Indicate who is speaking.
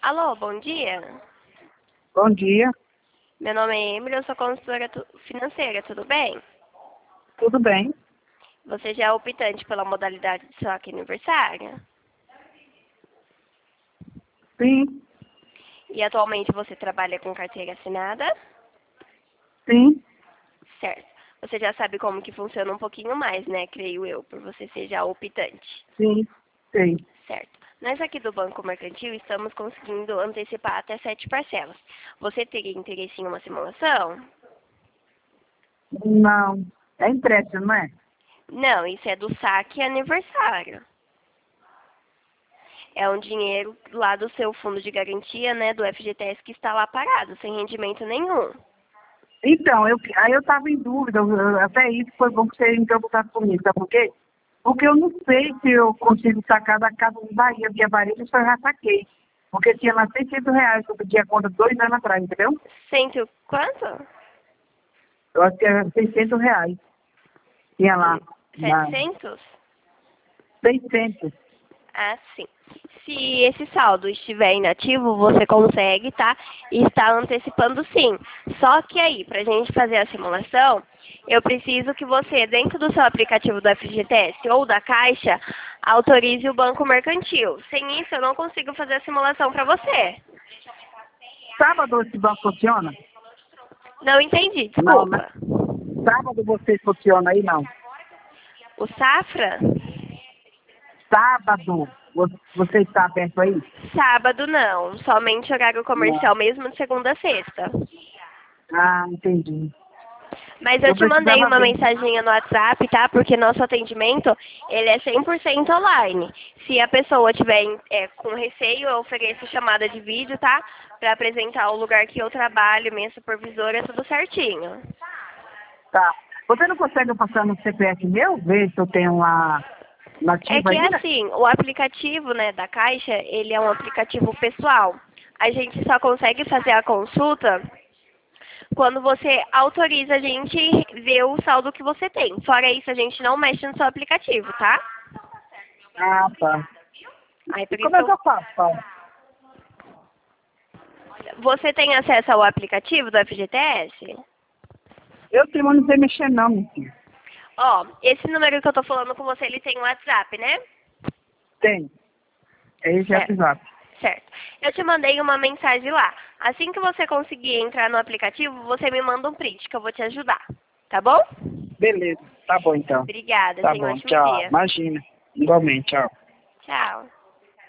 Speaker 1: Alô, bom dia.
Speaker 2: Bom dia,
Speaker 1: Meu nome é Emily, eu sou consultora financeira, tudo bem?
Speaker 2: tudo bem?
Speaker 1: Você já é optante pela modalidade de saque aniversário?
Speaker 2: Sim,
Speaker 1: E atualmente você trabalha com carteira assinada?
Speaker 2: sim,
Speaker 1: Certo. Você já sabe como que funciona um pouquinho mais, né? Creio eu, por você ser já optante.
Speaker 2: sim, sim.
Speaker 1: Certo. Nós aqui do Banco Mercantil estamos conseguindo antecipar até 7 parcelas. Você teria interesse em uma simulação?
Speaker 2: Não, é empréstimo, não é?
Speaker 1: Não, isso é do saque aniversário. É um dinheiro lá do seu fundo de garantia, né, do FGTS, que está lá parado, sem rendimento nenhum.
Speaker 2: Então, aí eu estava em dúvida, até isso foi bom que você entrou em contato comigo, sabe por quê? Porque eu não sei se eu consigo sacar da Casa de Bahia, via Varejo, eu já saquei. Porque tinha lá R$ 600 que eu pedi a conta 2 anos atrás, entendeu?
Speaker 1: Cento quanto?
Speaker 2: Eu acho que era R$ 600. Tinha lá,
Speaker 1: 700?
Speaker 2: 600.
Speaker 1: Ah, sim. Se esse saldo estiver inativo, você consegue, tá? E está antecipando sim. Só que aí, para a gente fazer a simulação, eu preciso que você, dentro do seu aplicativo do FGTS ou da Caixa, autorize o Banco Mercantil. Sem isso, eu não consigo fazer a simulação para você.
Speaker 2: Sábado esse banco funciona?
Speaker 1: Não entendi,
Speaker 2: Não, né?
Speaker 1: desculpa.
Speaker 2: Sábado vocês funcionam aí, não?
Speaker 1: O Safra?
Speaker 2: Sábado, você está aberto aí?
Speaker 1: Sábado não, somente horário
Speaker 2: Não.
Speaker 1: comercial mesmo de segunda a sexta.
Speaker 2: Ah, entendi.
Speaker 1: Mas eu
Speaker 2: Eu
Speaker 1: te mandei
Speaker 2: precisava
Speaker 1: uma
Speaker 2: ver.
Speaker 1: mensaginha no WhatsApp, tá? Porque nosso atendimento, ele é 100% online. Se a pessoa tiver com receio, eu ofereço chamada de vídeo, tá? Pra apresentar o lugar que eu trabalho, minha supervisora, tudo certinho.
Speaker 2: Tá. Você não consegue passar no CPF meu? Ver se eu tenho uma
Speaker 1: É
Speaker 2: nativa
Speaker 1: que
Speaker 2: ainda?
Speaker 1: assim, o aplicativo, né, da Caixa, ele é um aplicativo pessoal. A gente só consegue fazer a consulta quando você autoriza a gente ver o saldo que você tem. Fora isso, a gente não mexe no seu aplicativo, tá?
Speaker 2: Ah, tá.
Speaker 1: Aí
Speaker 2: E
Speaker 1: por isso
Speaker 2: como
Speaker 1: que
Speaker 2: é que eu faço, Paulo?
Speaker 1: Você tem acesso ao aplicativo do FGTS?
Speaker 2: Eu tenho, mas não sei mexer não, meu filho.
Speaker 1: Ó, esse número que eu tô falando com você, ele tem um WhatsApp, né?
Speaker 2: Tem. É esse
Speaker 1: Certo.
Speaker 2: WhatsApp.
Speaker 1: Certo. Eu te mandei uma mensagem lá. Assim que você conseguir entrar no aplicativo, você me manda um print que eu vou te ajudar. Tá bom?
Speaker 2: Beleza. Tá bom, então.
Speaker 1: Obrigada.
Speaker 2: Tá
Speaker 1: Tenha um
Speaker 2: bom,
Speaker 1: ótimo
Speaker 2: tchau.
Speaker 1: dia.
Speaker 2: Imagina. Igualmente, tchau.
Speaker 1: Tchau.